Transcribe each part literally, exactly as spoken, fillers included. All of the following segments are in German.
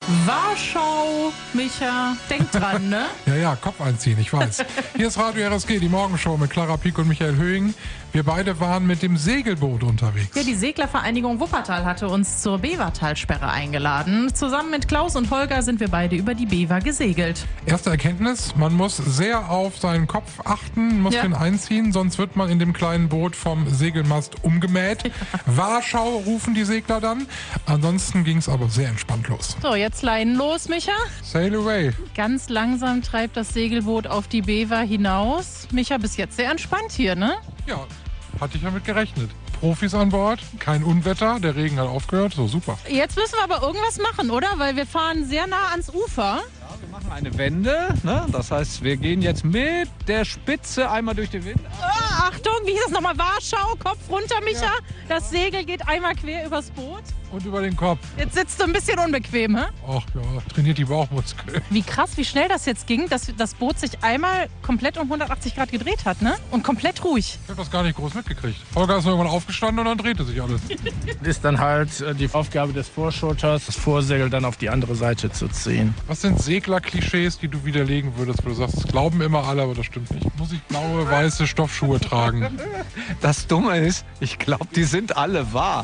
Warschau, Micha, denk dran, ne? Ja, ja, Kopf einziehen, ich weiß. Hier ist Radio R S G, die Morgenshow mit Clara Pieck und Michael Höhing. Wir beide waren mit dem Segelboot unterwegs. Ja, die Seglervereinigung Wuppertal hatte uns zur Bevertalsperre eingeladen. Zusammen mit Klaus und Holger sind wir beide über die Bever gesegelt. Erste Erkenntnis, man muss sehr auf seinen Kopf achten, muss Ja. den einziehen, sonst wird man in dem kleinen Boot vom Segelmast umgemäht. Ja. Warschau rufen die Segler dann. Ansonsten ging es aber sehr entspannt los. So, jetzt Leinen los, Micha. Sail away. Ganz langsam treibt das Segelboot auf die Bever hinaus. Micha, bis jetzt sehr entspannt hier, ne? Ja, hatte ich damit gerechnet. Profis an Bord, kein Unwetter, der Regen hat aufgehört, so super. Jetzt müssen wir aber irgendwas machen, oder? Weil wir fahren sehr nah ans Ufer. Wir machen eine Wende, ne? Das heißt, wir gehen jetzt mit der Spitze einmal durch den Wind. Oh, Achtung, wie hieß das nochmal? Warschau, Kopf runter, Micha. Ja. Das Segel geht einmal quer übers Boot. Und über den Kopf. Jetzt sitzt du ein bisschen unbequem, hä? Ach ja, trainiert die Bauchmuskeln. Wie krass, wie schnell das jetzt ging, dass das Boot sich einmal komplett um hundertachtzig Grad gedreht hat, ne? Und komplett ruhig. Ich hab das gar nicht groß mitgekriegt. Holger ist irgendwann aufgestanden und dann drehte sich alles. Das ist dann halt äh, die Aufgabe des Vorschotters, das Vorsegel dann auf die andere Seite zu ziehen. Was sind Segler-Klischees, die du widerlegen würdest, wo du sagst, das glauben immer alle, aber das stimmt nicht? Muss ich blaue, weiße Stoffschuhe tragen? Das Dumme ist, ich glaube, die sind alle wahr.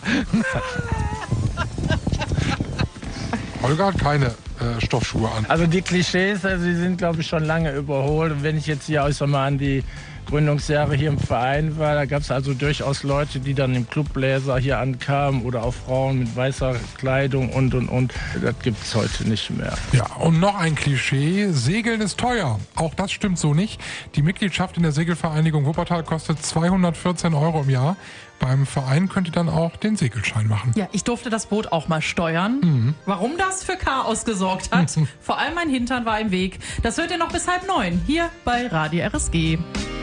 Holger hat keine äh, Stoffschuhe an. Also die Klischees, also die sind glaube ich schon lange überholt. Und wenn ich jetzt hier äußere mal an die Gründungsjahre hier im Verein war, da gab es also durchaus Leute, die dann im Clubbläser hier ankamen oder auch Frauen mit weißer Kleidung und und und. Das gibt es heute nicht mehr. Ja, und noch ein Klischee, Segeln ist teuer. Auch das stimmt so nicht. Die Mitgliedschaft in der Segelvereinigung Wuppertal kostet zweihundertvierzehn Euro im Jahr. Beim Verein könnt ihr dann auch den Segelschein machen. Ja, ich durfte das Boot auch mal steuern. Mhm. Warum das für Chaos gesorgt hat? Vor allem mein Hintern war im Weg. Das hört ihr noch bis halb neun hier bei Radio R S G.